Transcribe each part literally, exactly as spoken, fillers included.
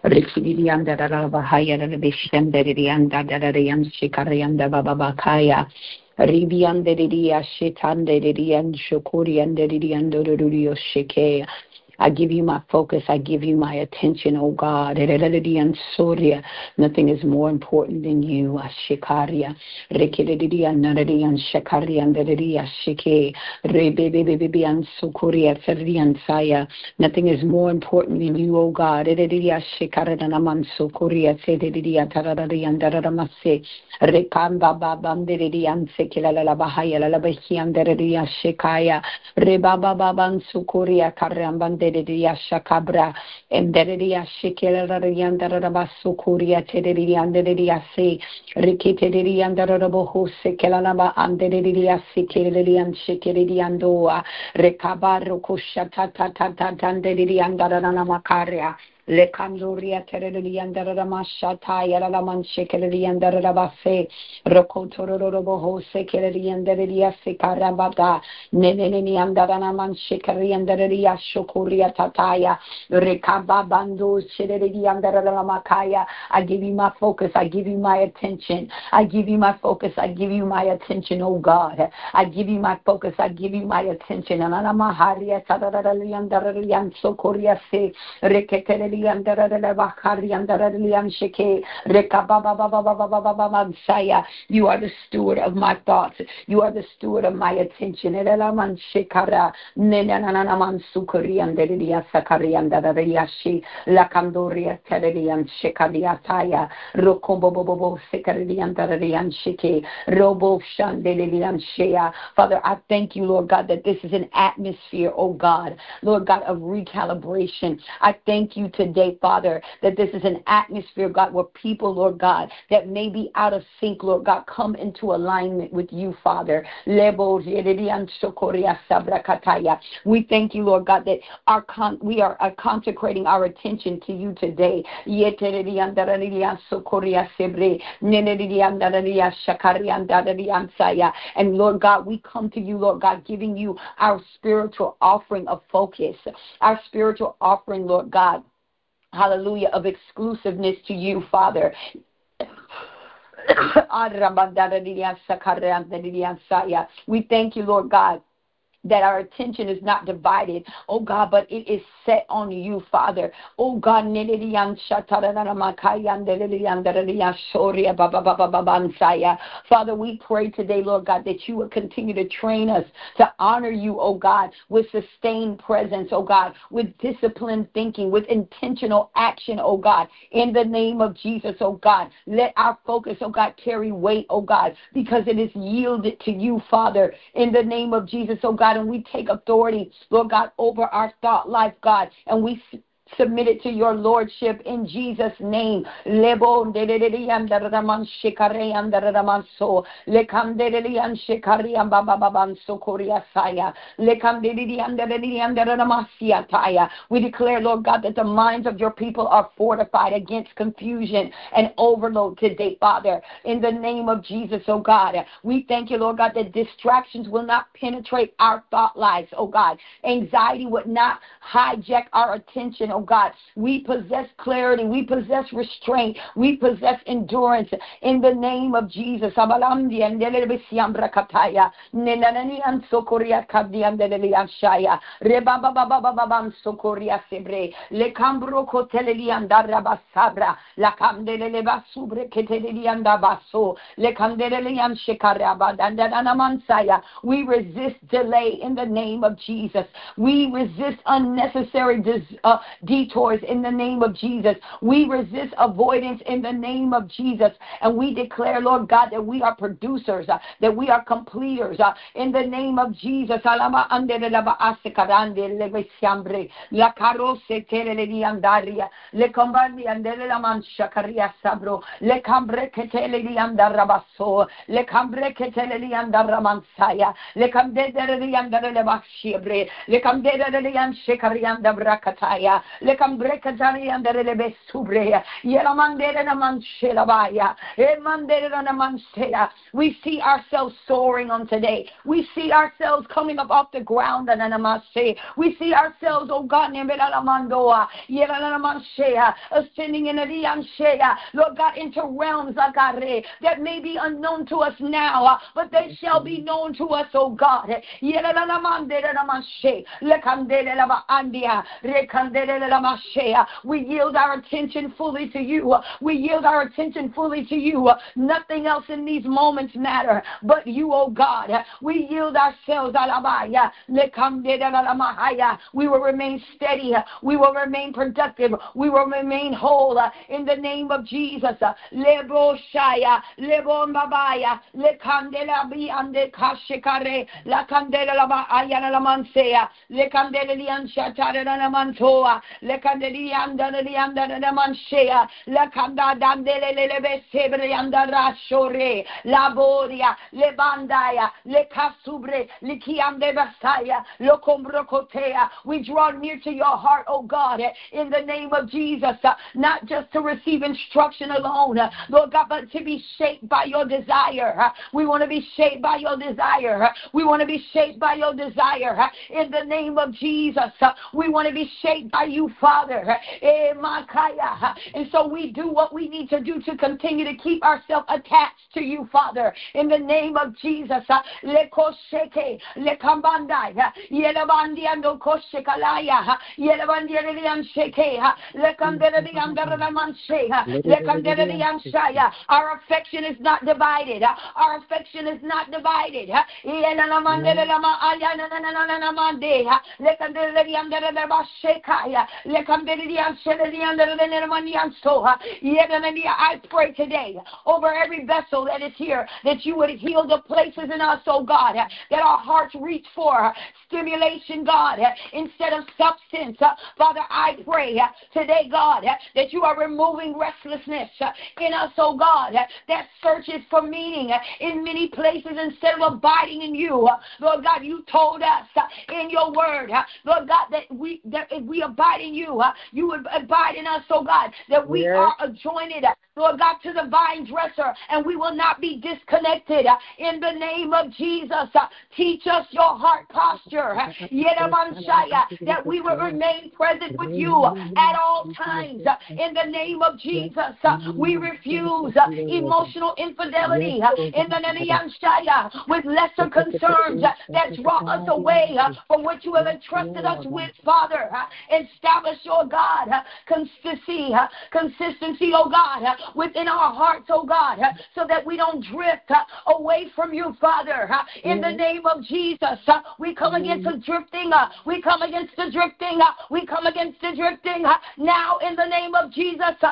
Rikirianda Bahaya Bishandarianda Dadarian Shikarianda Baba Bakaya. Ribiande Didia Shitande Didian Shukuri and Didian Dorurio Shike. I give you my focus. I give you my attention, oh God. Nothing is more important than you. Ashikaria. Rekididian Naradian Shakarian Dedidia Shike. Rebibibian Sukuria Ferdian Saya. Nothing is more important than you, oh God. Edidia Shikaradanaman Sukuria Sedidia Taradian Daramase. Rekamba Babandirian Sekila Bahaya Labahian Dedidia Shikaya. Rebaba Baban Sukuria Karamban Dedidia Shakabra. And Dedidia Shikila Yandarabasukuria Tedidian Dedidia Se. Rikitedian Darabohu Sekelanaba and Dedidia Sikilian Shikilian Doa. Rekabaro Kushata Tatan Dedidian Daranamakaria. Le Candoria Teredian Daramashata Yalaman Shikilian Darabase. Rokotorobo Sekilian Dedidia Sikarabata. Neneni Andaraman Shikarian Dedia Shokuria Tataya. Rekaba Bando Shidedian Daramakaya. I give you my focus. I give you my attention. I give you my focus. I give you my attention, oh God. I give you my focus. I give you my attention. Anamaharia Tadaralian Daralian Sokoria Se Reketelian Darabakarian Daralian Sheke Rekababa Mansaya. You are the steward of my thoughts. You are the steward of my attention. Elalaman Shekara Nenanaman Sukurian Dedia Sakarian Darayashi La Candoria Teredian Shekariataya Rokombobo Sekarian Daradian Sheke Robo Shandelian Shea. Father, I thank you, Lord God, that this is an atmosphere, oh God, Lord God, of recalibration. I thank you today, Father, that this is an atmosphere, God, where people, Lord God, that may be out of sync, Lord God, come into alignment with you, Father. Lebo Yedidian Shokoria Sabrakataya. We thank you, Lord God, that our con- we are uh, consecrating our attention to you today. Yeteridian Daradian Sokoria Sebre, Nenedian Daradia Shakarian Daradian Saya. And Lord God, we come to you, Lord God, giving you our spiritual offering of focus, our spiritual offering, Lord God, hallelujah, of exclusiveness to you, Father. We thank you, Lord God, that our attention is not divided, oh God, but it is set on you, Father. Oh God, Father, we pray today, Lord God, that you would continue to train us to honor you, oh God, with sustained presence, oh God, with disciplined thinking, with intentional action, oh God, in the name of Jesus, oh God. Let our focus, oh God, carry weight, oh God, because it is yielded to you, Father, in the name of Jesus, oh God. And we take authority, Lord God, over our thought life, God, and we submitted to your lordship in Jesus' name. Lebo dededian daradaman shikarean daradamanso lekam dededian shikarian bababan sokoria saya lekam dededian dededian daradamasia taya. We declare, Lord God, that the minds of your people are fortified against confusion and overload today, Father, in the name of Jesus, oh God. We thank you, Lord God, that distractions will not penetrate our thought lives, oh God. Anxiety would not hijack our attention, oh God. We possess clarity. We possess restraint. We possess endurance in the name of Jesus. We resist delay in the name of Jesus. We resist unnecessary dis- uh, detours in the name of Jesus. We resist avoidance in the name of Jesus. And we declare, Lord God, that we are producers, uh, that we are completers uh, in the name of Jesus. Alama ande la ba asekarande le besiambre la carose tele di andaria le combandi ande la mancha caria sabro le cambre che tele di andarabasso le cambre che tele di andaramansaia le camdere di andare le bashibre le camdere di anshekarianda brakataya le cambrecatari andere le subre, yela mandere na manshela baya, e mandere na manshela. We see ourselves soaring on today. We see ourselves coming up off the ground, and we see ourselves, oh God, ascending in the Lord God, into realms, that may be unknown to us now, but they shall be known to us, oh God. We yield our attention fully to you. We yield our attention fully to you. Nothing else in these moments matter but you, oh God. We yield ourselves. We will remain steady. We will remain productive. We will remain whole in the name of Jesus. Lebo shaya, lebo mabaya, le candela bi ande kashikare, la candela la ayana la mansea, le candela lian shatara la mantoa, le candeli anda li anda la manshea, la canda dandele le lebe sebre anda rashore, la boria, le bandaya, le kasubre, le kiande basaya, lo combrocotea. We draw near to your heart, oh God, in the name of Jesus, uh, not just to receive instruction alone, uh, Lord God, but to be shaped by your desire. Uh, we want to be shaped by your desire. Uh, we want to be shaped by your desire. Uh, in the name of Jesus, uh, we want to be shaped by you, Father. Uh, eh, Makaya. Uh, and so we do what we need to do to continue to keep ourselves attached to you, Father. In the name of Jesus, uh, le kosheke, le kambandai, uh, yelabandi ando koshekalaya, uh, yelabandi elian sheke, uh, le kandere di andara manche, uh, le kandere di anshaya. Our affection is not divided. uh, Our affection is not divided. uh, yelamandere lama ayana na na na na mande, uh, le kandere di andara de bashekaya, le kandere di anshele di andara de nemani anso, uh, yelamani. I pray today over every vessel that is here that you would heal the places in us, oh God, uh, that our hearts reach for uh, stimulation, God, uh, instead of substance. Uh, Father, I pray uh, today, God, uh, that you are removing restlessness uh, in us, oh God, uh, that searches for meaning uh, in many places instead of abiding in you. Uh, Lord God, you told us uh, in your word, uh, Lord God, that we that if we abide in you, uh, you would abide in us, oh God, that we yes. are adjoined, uh, Lord God, to the vine dresser, and we will not be disconnected. Uh, in the name of Jesus, uh, teach us your heart posture, uh, that we will remain present with you at all times. Uh, in the name of Jesus, uh, we refuse uh, emotional infidelity uh, in the name of Shaya, with lesser concerns uh, that draw us away uh, from what you have entrusted us with, Father. Uh, establish, your God, uh, consistency, uh, consistency, oh God, uh, within our hearts, oh God, uh, so that we don't drift uh, away from you, Father. Uh, in the name of Jesus, uh, we come against the drifting. Uh, we come against the drifting. Uh, we come against the drifting. Uh, now, in the name of Jesus, uh,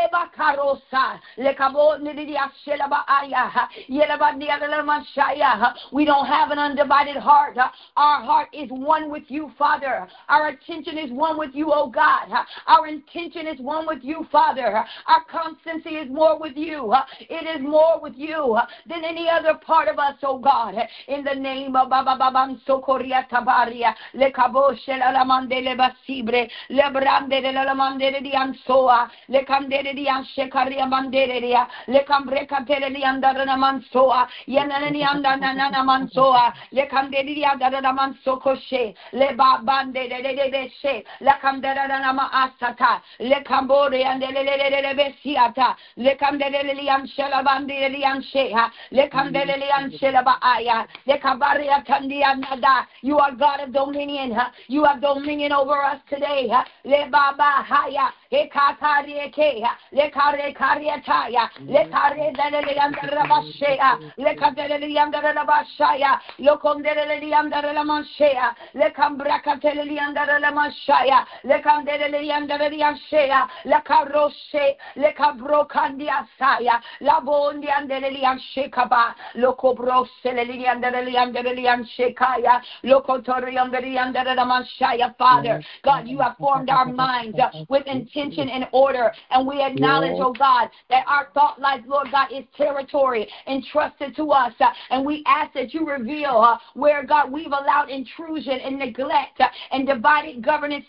we don't have an undivided heart. Uh, our heart is one with you, Father. Our attention is one with you, oh God. Uh, our intention is one with you, Father. Uh, our constancy is more with you. Uh, it is more with you uh, than any other part of us, oh God. Uh, in the name of Baba Babam Sokoria Tabaria, Le Caboshe la Mande le Basibre, Le Brande de la Mande di Ansoa, Le Candere di Anshekaria Manderia, Le Cambreca Tele di Andana Mansoa, Yanani Andana Mansoa, Le Candere di Andana Mansokoshe, Le Babande de Beshe, La Candera Nama Asata, Le Cambore and Le Besiata, Le Candere Anshela Bandi Anshea, Le Candere Anshela Baaya, Le Cabaria Tandia Nada. You are God of dominion. You have dominion over us today. Le Baba Haya, Le Katarieke, Le Kare Kariataya, Le Kare Rabashea, Le Cadeli under Rabashaya, Le Condeli under Lamanshea, Le Cambracatelli under Lamashaya, Le Candeli under the Anshea, Le Caroshe, Le Cabro Candiasaya, La Bondi and the Lilian Shekaba, Loco Brose, Lily under the under the Shekaya, Locotori under the under the Manshaya, Father. God, you have formed our minds uh, with intention and order, and we acknowledge, oh God, that our thought life, Lord God, is territory entrusted to us, uh, and we ask that you reveal uh, where, God, we've allowed intrusion and neglect uh, and divided governance to come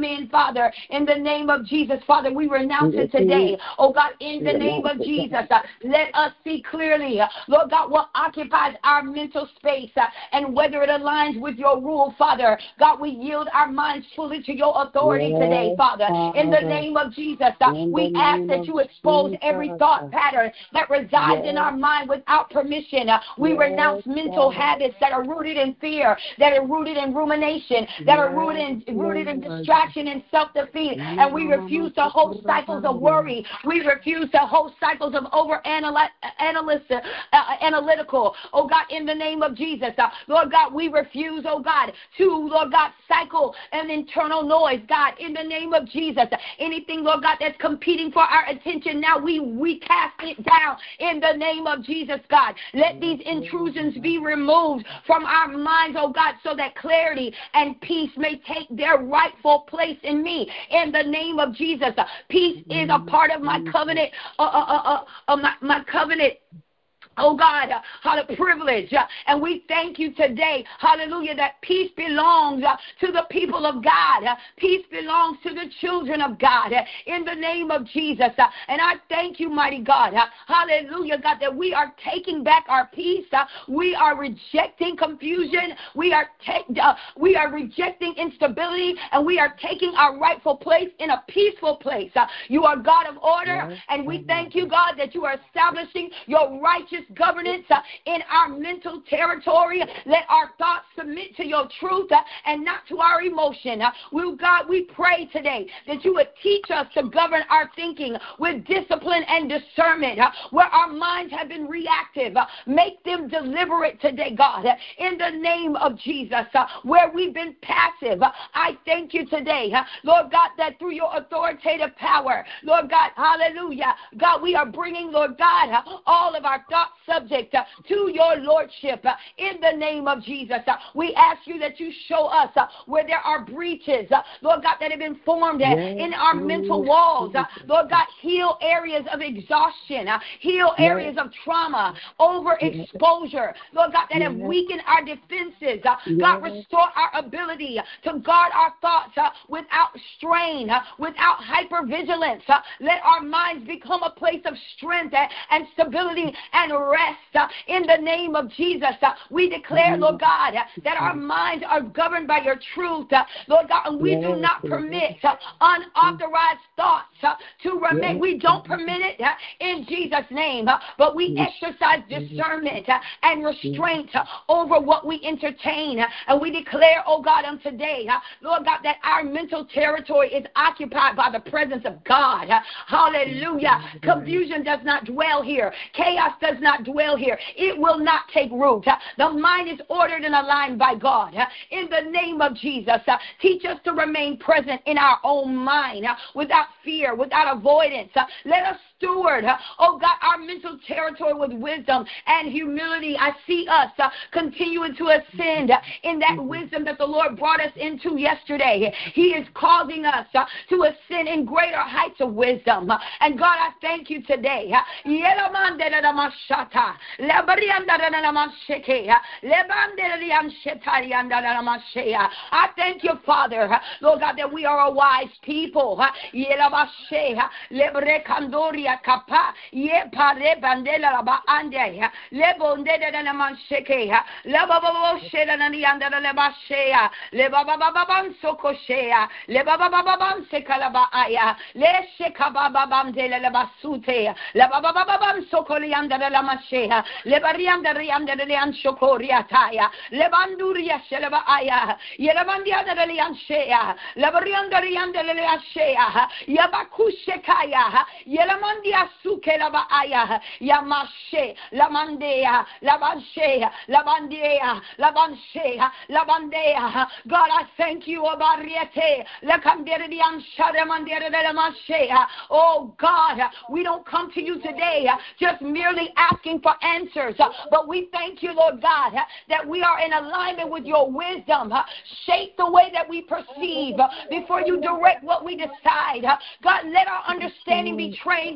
come in, Father, in the name of Jesus. Father, we renounce it today. Oh God, in the name of Jesus, uh, let us see clearly, uh, Lord God, what occupies our mental space uh, and whether it aligns with your rule, Father. God, we yield our minds fully to your authority Yes, today, Father. In the Father. name of Jesus, uh, In we the ask name that of you expose every Jesus. thought pattern that resides in Yes, our mind without permission. Uh, we yes, renounce mental Father. habits that are rooted in fear, that are rooted in rumination, that are Yes, rooted in, rooted in Lord. distraction and self-defeat. And we refuse to hold cycles of worry. We refuse to hold cycles of over uh, analytical. Oh God, in the name of Jesus, uh, Lord God, we refuse, oh God, to, Lord God, cycle an internal noise, God, in the name of Jesus. Anything, Lord God, that's competing for our attention, now we, we cast it down in the name of Jesus, God. Let these intrusions be removed from our minds, oh God, so that clarity and peace may take their rightful place in me. In the name of Jesus, peace is a part of my covenant, uh, uh, uh, uh, uh, my, my covenant. Oh God, uh, how the privilege, uh, and we thank you today, hallelujah, that peace belongs uh, to the people of God. Uh, peace belongs to the children of God, uh, in the name of Jesus. Uh, and I thank you, mighty God, uh, hallelujah, God, that we are taking back our peace. Uh, we are rejecting confusion. We are, ta- uh, we are rejecting instability, and we are taking our rightful place in a peaceful place. Uh, you are God of order, Yes, and we Father. thank you, God, that you are establishing your righteous governance uh, in our mental territory. Let our thoughts submit to your truth uh, and not to our emotion. Uh, we, God, we pray today that you would teach us to govern our thinking with discipline and discernment. Uh, where our minds have been reactive, uh, make them deliberate today, God, uh, in the name of Jesus. Uh, where we've been passive, uh, I thank you today, uh, Lord God, that through your authoritative power, Lord God, hallelujah, God, we are bringing, Lord God, uh, all of our thoughts subject uh, to your lordship uh, in the name of Jesus. Uh, we ask you that you show us uh, where there are breaches, uh, Lord God, that have been formed uh, Yes, in our mental walls. Uh, Lord God, heal areas of exhaustion, uh, heal yes, areas of trauma, overexposure, Lord God, that have yes, weakened our defenses. Uh, God, yes, restore our ability to guard our thoughts uh, without strain, uh, without hypervigilance. Uh, let our minds become a place of strength uh, and stability and rest uh, in the name of Jesus. Uh, we declare, Lord God, uh, that our minds are governed by your truth, uh, Lord God, and we do yes, not Lord. permit uh, unauthorized thoughts uh, to remain. Yes, We don't permit it uh, in Jesus' name, uh, but we yes, exercise discernment uh, and restraint uh, over what we entertain, uh, and we declare, oh God, on today, uh, Lord God, that our mental territory is occupied by the presence of God. Uh, hallelujah. Confusion does not dwell here. Chaos does not dwell here. It will not take root. Uh, The mind is ordered and aligned by God. Uh, In the name of Jesus, uh, teach us to remain present in our own mind uh, without fear, without avoidance. Uh, Let us steward, uh, oh God, our mental territory with wisdom and humility. I see us uh, continuing to ascend uh, in that wisdom that the Lord brought us into yesterday. He is causing us uh, to ascend in greater heights of wisdom. Uh, And God, I thank you today. Uh, Yelamandelalamashata, Lebariandalalamasheke, Lebandeliamshetariandalalamashea. I thank you, Father, uh, Lord God, that we are a wise people. Uh, Yelabashe, uh, Lebrekandoria kapa, Yeparebandelalabaande, uh, Lebondelalamansheke, uh, Lebababoshelananiandalabashea, Lebabababansokoshea, Lebabababansekalabaaya, Leshekabababamdelelabasute, Lebabababamsokoliandalalamashea, Lebariandariandalianshokoriataya, Lebanduria Shelebaaya, Yelamandiandalianshea, Lebariandariandaliashea, Yabakushekaya, Yelamandia Sukelabaaya, Yamashe, Lamandea, Labanshea, Labandea, Labanshea, Labandea. God, I thank you, Obariete, Lakanderian Shadamandere. Oh God, we don't come to you today just merely asking for answers, but we thank you, Lord God, that we are in alignment with your wisdom. Shape the way that we perceive before you direct what we decide. God, let our understanding be trained by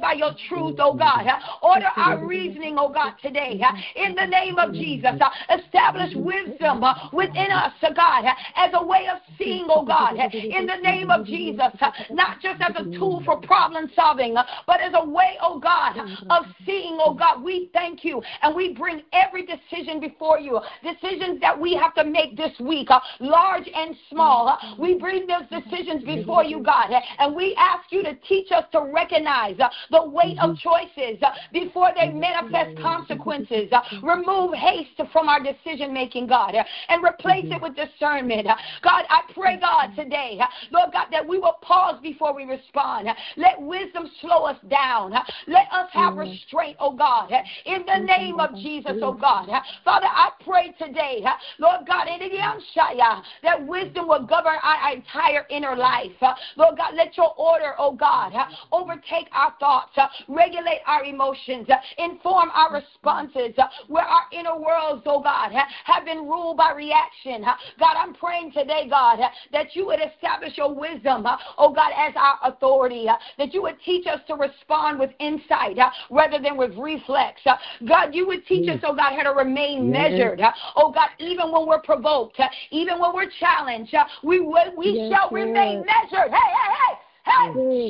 by your truth, oh God. Order our reasoning, oh God, today. In the name of Jesus, establish wisdom within us, oh God, as a way of seeing, oh God. In the name of Jesus, not just as a tool for problem solving, but as a way, oh God, of seeing, oh God. We thank you, and we bring every decision before you. Decisions that we have to make this week, large and small. We bring those decisions before you, God, and we ask you to teach us to recognize uh, the weight of choices uh, before they manifest consequences. Uh, remove haste from our decision making, God, uh, and replace it with discernment. Uh, God, I pray, God, today, uh, Lord God, that we will pause before we respond. Uh, let wisdom slow us down. Uh, let us have restraint, oh God, uh, in the name of Jesus, oh God. Uh, Father, I pray today, uh, Lord God, in the Amshaya, that wisdom will govern our entire inner life. Uh, Lord God, let your order, oh God, uh, overtake our thoughts, uh, regulate our emotions, uh, inform our responses, uh, where our inner worlds, oh God, uh, have been ruled by reaction. Uh, God, I'm praying today, God, uh, that you would establish your wisdom, uh, oh God, as our authority, uh, that you would teach us to respond with insight uh, rather than with reflex. Uh, God, you would teach us, oh God, how to remain measured. Uh, oh God, even when we're provoked, uh, even when we're challenged, uh, we, will, we yes, shall Lord. Remain measured. Hey, hey, hey. Hey,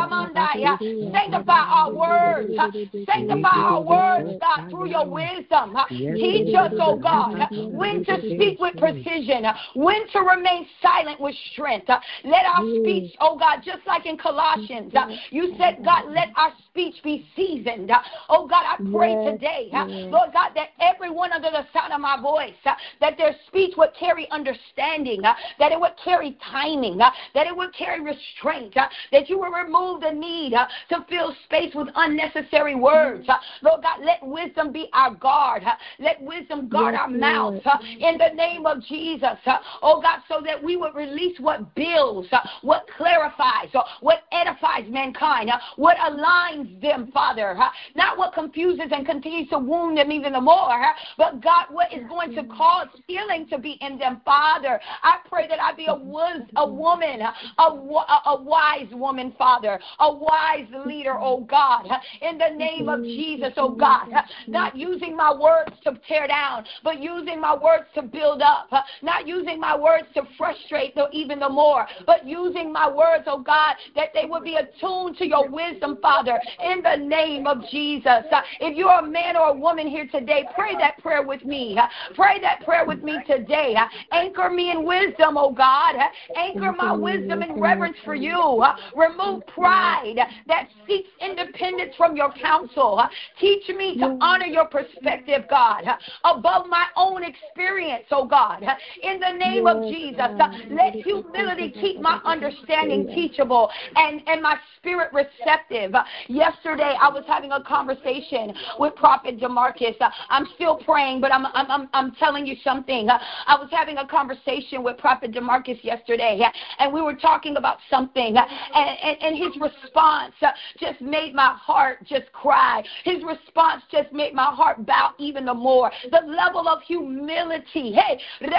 sanctify our words. Sanctify our words, God, through your wisdom. Teach us, oh God, when to speak with precision, when to remain silent with strength. Let our speech, oh God, just like in Colossians, you said, God, let our speech be seasoned. Oh God, I pray today, Lord God, that everyone under the sound of my voice, that their speech would carry understanding, that it would carry timing, that it would carry restraint, that you will remove the need uh, to fill space with unnecessary words. Uh, Lord God, let wisdom be our guard. Uh, let wisdom guard yes, our mouth uh, in the name of Jesus. Uh, oh God, so that we would release what builds, uh, what clarifies, uh, what edifies mankind, uh, what aligns them, Father. Uh, not what confuses and continues to wound them even the more, uh, but God, what is going to cause healing to be in them, Father. I pray that I be a, wis- a woman, a, a, a wise woman, Father, a wise leader, oh God, in the name of Jesus, oh God, not using my words to tear down, but using my words to build up, not using my words to frustrate even the more, but using my words, oh God, that they would be attuned to your wisdom, Father, in the name of Jesus. If you're a man or a woman here today, pray that prayer with me. Pray that prayer with me today. Anchor me in wisdom, oh God. Anchor my wisdom and reverence for you. Uh, remove pride that seeks independence from your counsel. Uh, teach me to honor your perspective, God, uh, above my own experience, oh God. Uh, in the name of Jesus, uh, let humility keep my understanding teachable and, and my spirit receptive. Uh, yesterday, I was having a conversation with Prophet DeMarcus. Uh, I'm still praying, but I'm, I'm, I'm, I'm telling you something. Uh, I was having a conversation with Prophet DeMarcus yesterday, uh, and we were talking about something. Uh, And, and, and his response uh, just made my heart just cry. His response just made my heart bow even the more. The level of humility. Hey,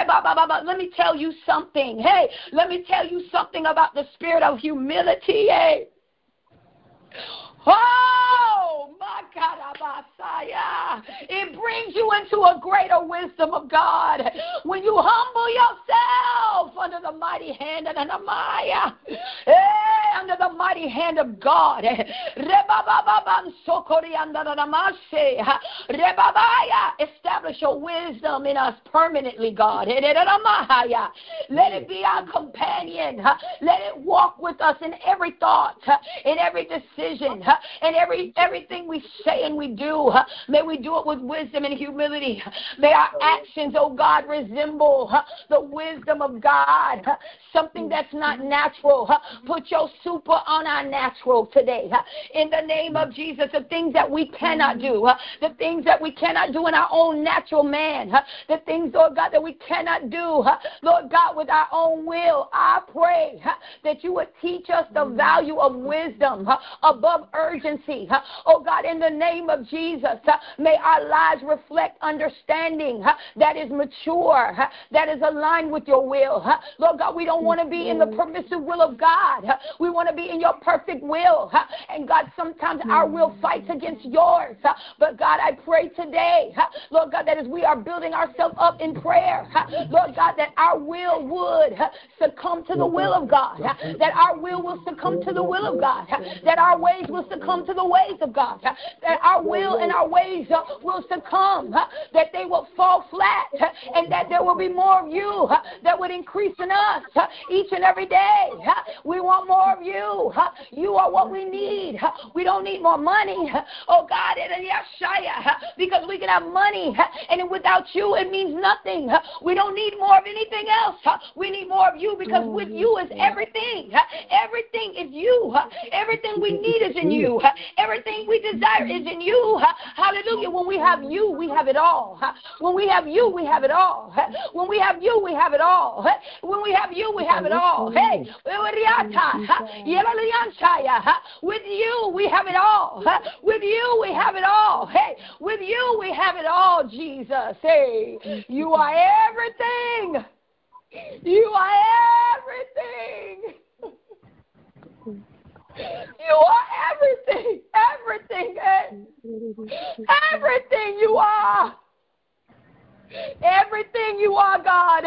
let me tell you something. Hey, let me tell you something about the spirit of humility. Hey. Oh, my God, Messiah. It brings you into a greater wisdom of God. When you humble yourself under the mighty hand of the Maya, hey, under the mighty hand of God. Establish your wisdom in us permanently, God. Let it be our companion. Let it walk with us in every thought, in every decision, and every everything we say and we do. May we do it with wisdom and humility. May our actions, oh God, resemble the wisdom of God. Something that's not natural. Put your super on our natural today. In the name of Jesus, the things that we cannot do, the things that we cannot do in our own natural man, the things, Lord God, that we cannot do, Lord God, with our own will. I pray that you would teach us the value of wisdom above urgency. Oh God, in the name of Jesus, may our lives reflect understanding that is mature, that is aligned with your will. Lord God, we don't want to be in the permissive will of God. We want to be in your perfect will. And God, sometimes our will fights against yours. But God, I pray today, Lord God, that as we are building ourselves up in prayer, Lord God, that our will would succumb to the will of God, that our will will succumb to the will of God, that our ways will succumb to the ways of God, that our will and our ways will succumb, that they will fall flat, and that there will be more of you that would increase in us each and every day. We want more of you. You are what we need. We don't need more money. Oh God, because we can have money, and without you it means nothing. We don't need more of anything else. We need more of you, because with you is everything. Everything is you. Everything we need is in you. Everything we desire is in you. Hallelujah. When we have you, we have it all. When we have you, we have it all. When we have you, we have it all. When we have you, we have it all. Hey, with you, we have it all. With you, we have it all. Hey, with you, we have it all, Jesus. Hey, you are everything. You are everything. You are everything. Everything. Everything you are. Everything you are, God.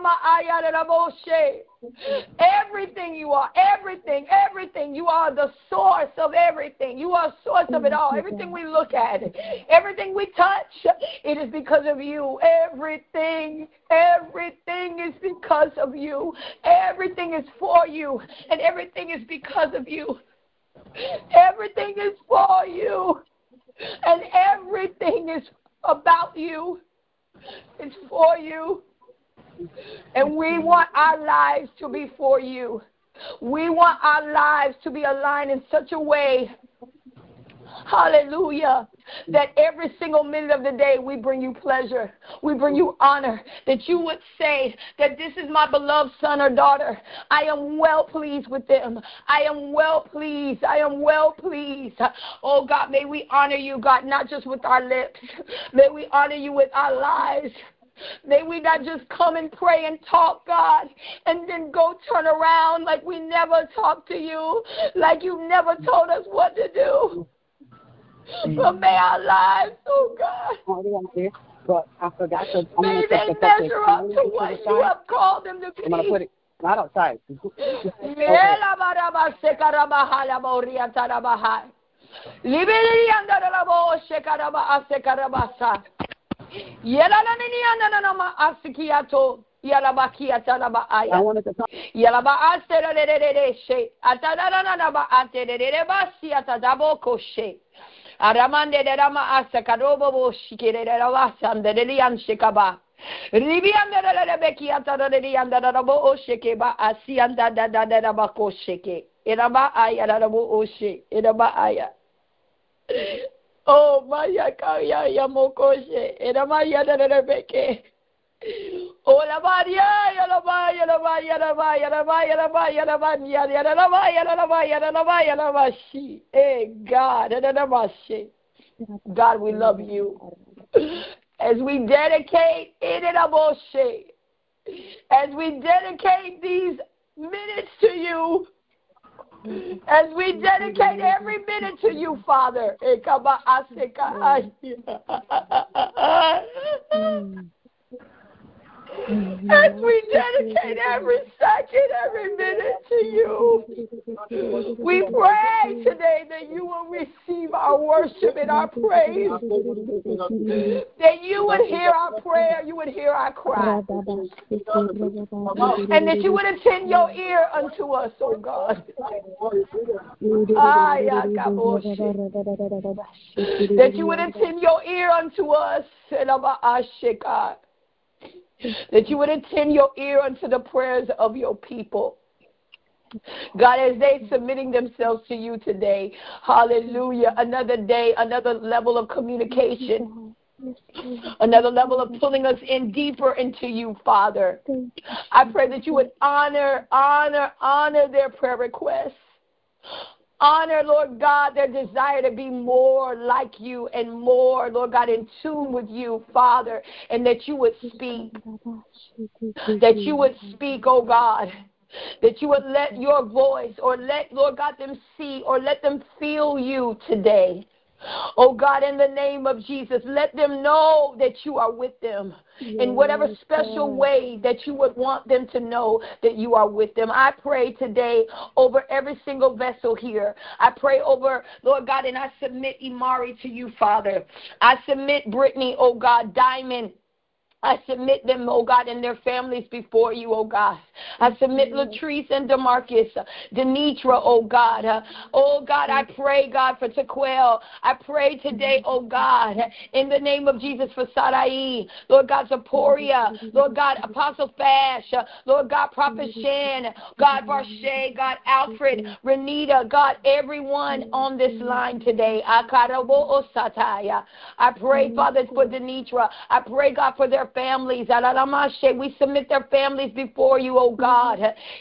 Everything you are. Everything. Everything. You are the source of everything. You are the source of it all. Everything we look at, everything we touch, it is because of you. Everything. Everything is because of you. Everything is for you. And everything is because of you. Everything is for you. And everything is about you. It's for you. And we want our lives to be for you. We want our lives to be aligned in such a way, hallelujah, that every single minute of the day we bring you pleasure. We bring you honor. That you would say that this is my beloved son or daughter. I am well pleased with them. I am well pleased. I am well pleased. Oh God, may we honor you, God, not just with our lips. May we honor you with our lives. May we not just come and pray and talk, God, and then go turn around like we never talked to you, like you never told us what to do. But may our lives, oh God, but I forgot to. May they measure up to what you have called them to be. I'm gonna put it right outside. I wanted to talk. Yalaba astera de de de de she atadana na ba ate de de de ba si atadabo koshe aramande de rama asakarobo bo shikere de rama sande de lian shikaba ribianda de de beki atada de lianda da bo o shekeba asianda da da da ba kosheke eraba aya da bo o she eraba aya. Oh maya kaya ya mokoshe erama ya da de beke. Oh la Maria, la Maria, la Maria, la Maria, la Maria, la Maria, la Maria, la Maria, la Maria, la Maria, la Maria. Hey God, la Maria. God, we love you. As we dedicate in it, Moshe, as we dedicate these minutes to you, as we dedicate every minute to you, Father. As we dedicate every second, every minute to you, we pray today that you will receive our worship and our praise, that you would hear our prayer, you would hear our cry, and that you would attend your ear unto us, oh God. That you would attend your ear unto us, that you would attend your ear unto the prayers of your people. God, as they submitting themselves to you today, hallelujah, another day, another level of communication, another level of pulling us in deeper into you, Father. I pray that you would honor, honor, honor their prayer requests. Honor, Lord God, their desire to be more like you and more, Lord God, in tune with you, Father, and that you would speak, that you would speak, oh God, that you would let your voice, or let, Lord God, them see, or let them feel you today. Oh God, in the name of Jesus, let them know that you are with them in whatever special way that you would want them to know that you are with them. I pray today over every single vessel here. I pray over, Lord God, and I submit Imari to you, Father. I submit Brittany, oh God, Diamond. I submit them, oh God, and their families before you, oh God. I submit Latrice and DeMarcus, Denitra, oh God. Uh, oh God, I pray, God, for Tequel. I pray today, oh God, in the name of Jesus for Sarai, Lord God, Zaporia, Lord God, Apostle Fash, uh, Lord God, Prophet Shan, God, Varshay, God, Alfred, Renita, God, everyone on this line today. Akarabo Osataya. I pray, Father, for Denitra. I pray, God, for their families. We submit their families before you, oh God.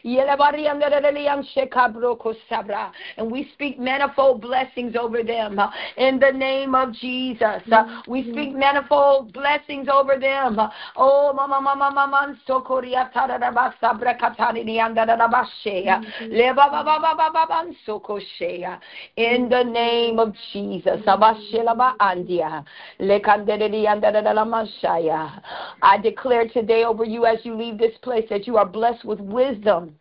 And we speak manifold blessings over them in the name of Jesus. We speak manifold blessings over them. Oh, mama, mama, mama, sokoria taraba sabra katani andara leba baba baba baba sokoshea. In the name of Jesus. Abashela ba andia lekandere andara la mashaya. I declare today over you as you leave this place that you are blessed with wisdom.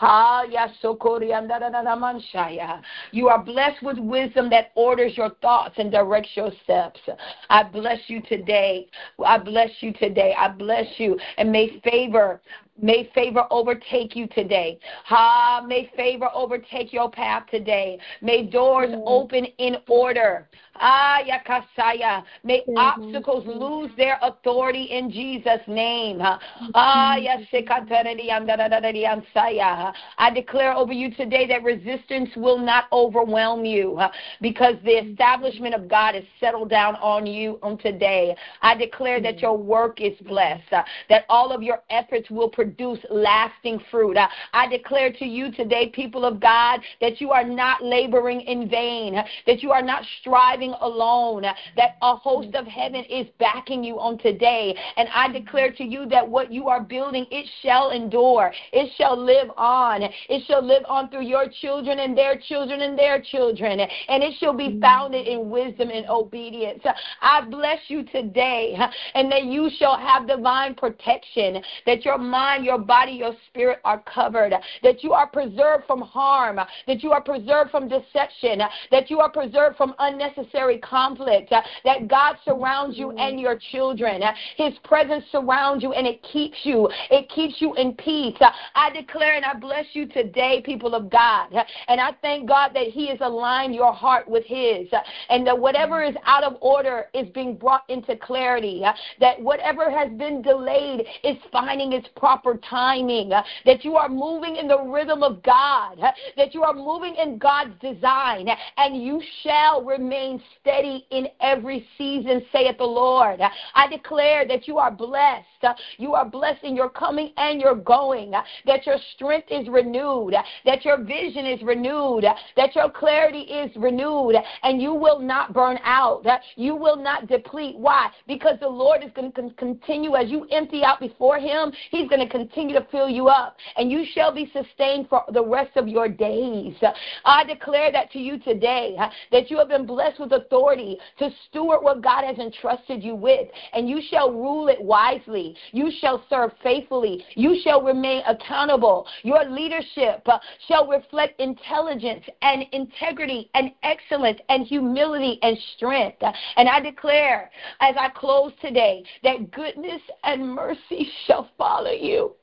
You are blessed with wisdom that orders your thoughts and directs your steps. I bless you today. I bless you today. I bless you. And may favor May favor overtake you today. Ha, may favor overtake your path today. May doors open in order. Ah, yakasaya. May obstacles lose their authority in Jesus' name. Ah, yasekatari andadadadi ansaya. I declare over you today that resistance will not overwhelm you because the establishment of God is settled down on you on today. I declare that your work is blessed, that all of your efforts will produce lasting fruit. I declare to you today, people of God, that you are not laboring in vain, that you are not striving alone, that a host of heaven is backing you on today. And I declare to you that what you are building, it shall endure. It shall live on. It shall live on through your children and their children and their children. And it shall be founded in wisdom and obedience. I bless you today, and that you shall have divine protection, that your mind, your body, your spirit are covered, that you are preserved from harm, that you are preserved from deception, that you are preserved from unnecessary conflict, that God surrounds you and your children. His presence surrounds you and it keeps you. It keeps you in peace. I declare and I bless you today, people of God. And I thank God that He has aligned your heart with His, and that whatever is out of order is being brought into clarity, that whatever has been delayed is finding its proper timing, that you are moving in the rhythm of God, that you are moving in God's design, and you shall remain steady in every season, saith the Lord. I declare that you are blessed. You are blessed in your coming and your going, that your strength is renewed, that your vision is renewed, that your clarity is renewed, and you will not burn out. You will not deplete. Why? Because the Lord is going to continue as you empty out before Him. He's going to continue to fill you up, and you shall be sustained for the rest of your days. I declare that to you today, that you have been blessed with authority to steward what God has entrusted you with, and you shall rule it wisely. You shall serve faithfully. You shall remain accountable. Your leadership uh, shall reflect intelligence and integrity and excellence and humility and strength. And I declare, as I close today, that goodness and mercy shall follow you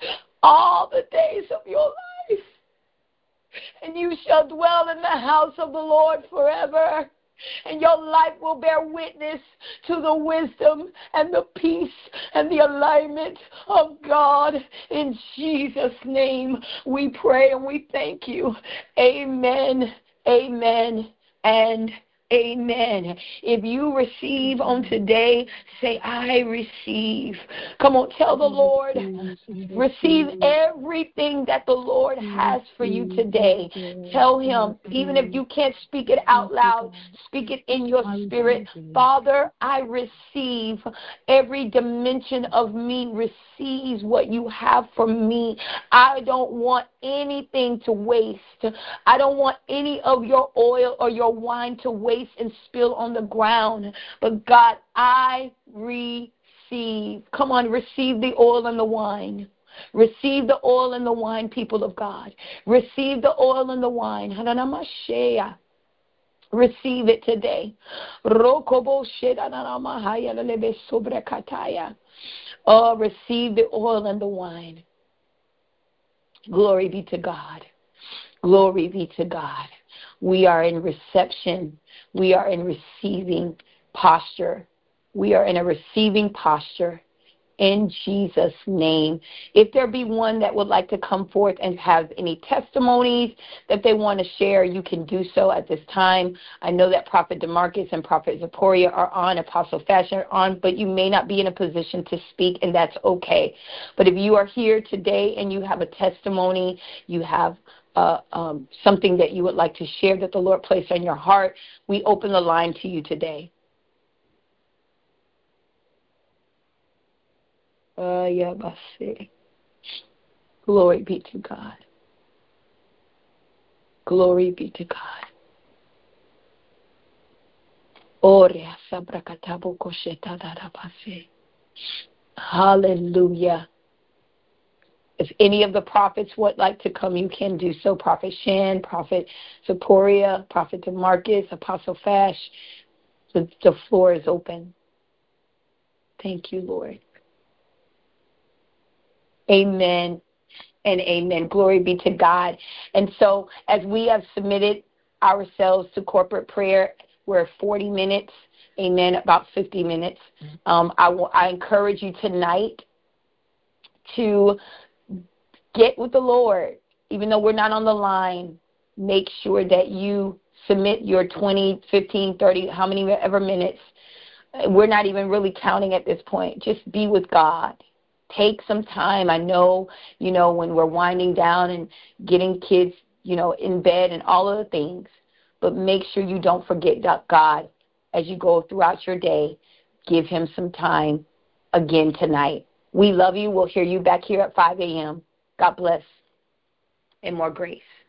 all the days of your life, and you shall dwell in the house of the Lord forever. And your life will bear witness to the wisdom and the peace and the alignment of God. In Jesus' name we pray and we thank you. Amen, amen, and Amen. If you receive on today, say, I receive. Come on, tell the Lord, receive everything that the Lord has for you today. Tell him, even if you can't speak it out loud, speak it in your spirit. Father, I receive. Every dimension of me receives what you have for me. I don't want anything to waste. I don't want any of your oil or your wine to waste and spill on the ground. But God, I receive. Come on, receive the oil and the wine. Receive the oil and the wine, people of God. Receive the oil and the wine. Receive it today. Oh, receive the oil and the wine. Glory be to God. Glory be to God. We are in reception. We are in receiving posture. We are in a receiving posture in Jesus' name. If there be one that would like to come forth and have any testimonies that they want to share, you can do so at this time. I know that Prophet DeMarcus and Prophet Zipporah are on, Apostle Fashion are on, but you may not be in a position to speak, and that's okay. But if you are here today and you have a testimony, you have Uh, um, something that you would like to share that the Lord placed on your heart, we open the line to you today. Uh, yeah, Glory be to God. Glory be to God. Hallelujah. If any of the prophets would like to come, you can do so. Prophet Shan, Prophet Zipporah, Prophet DeMarcus, Apostle Fash. The, the floor is open. Thank you, Lord. Amen and amen. Glory be to God. And so as we have submitted ourselves to corporate prayer, we're forty minutes. Amen, about fifty minutes. Um, I, will, I encourage you tonight to get with the Lord. Even though we're not on the line, make sure that you submit your twenty, fifteen, thirty, how many ever minutes. We're not even really counting at this point. Just be with God. Take some time. I know, you know, when we're winding down and getting kids, you know, in bed and all of the things, but make sure you don't forget God as you go throughout your day. Give him some time again tonight. We love you. We'll hear you back here at five a.m. God bless and more grace.